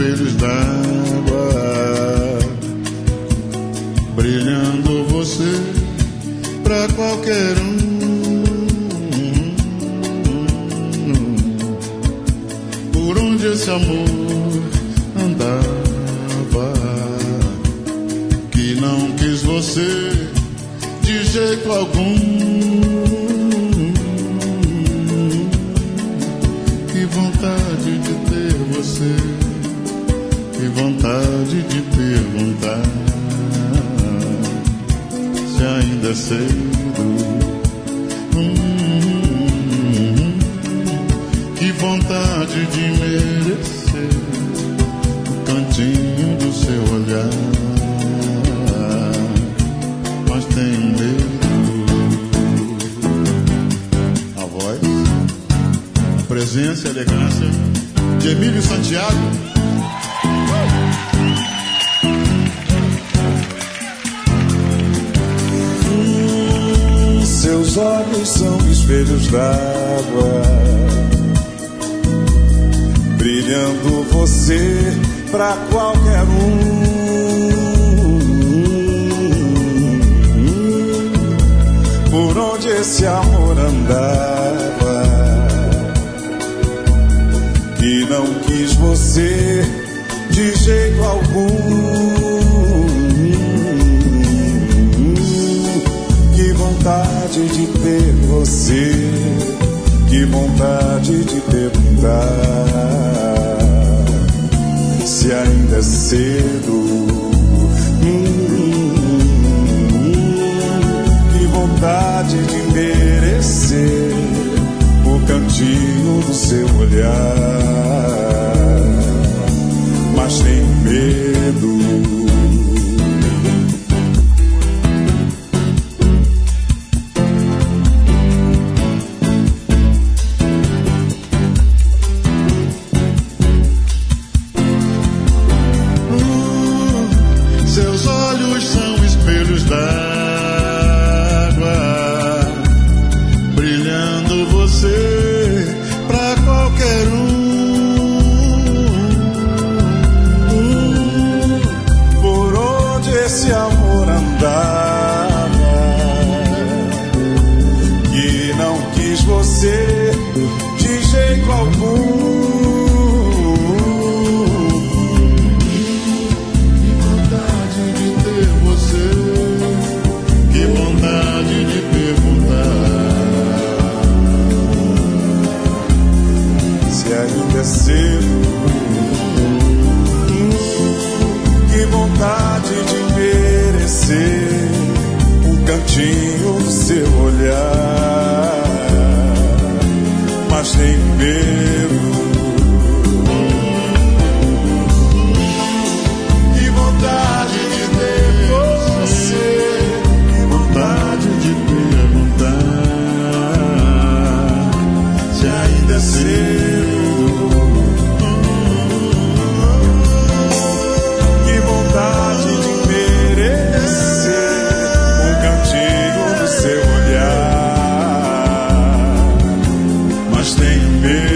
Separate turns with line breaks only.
espelhos d'água, brilhando você pra qualquer um. Por onde esse amor andava, que não quis você de jeito algum. Que vontade de ter você, que vontade de perguntar se ainda é cedo. Que vontade de merecer o cantinho do seu olhar, mas tenho medo. A voz, a presença e a elegância de Emílio Santiago.
Seus olhos são espelhos d'água, brilhando você pra qualquer um. Por onde esse amor andava, que não quis você de jeito algum. Que vontade de ter você, que vontade de perguntar se ainda é cedo. Que vontade de merecer o cantinho do seu olhar, mas tenho medo.
Tenho medo.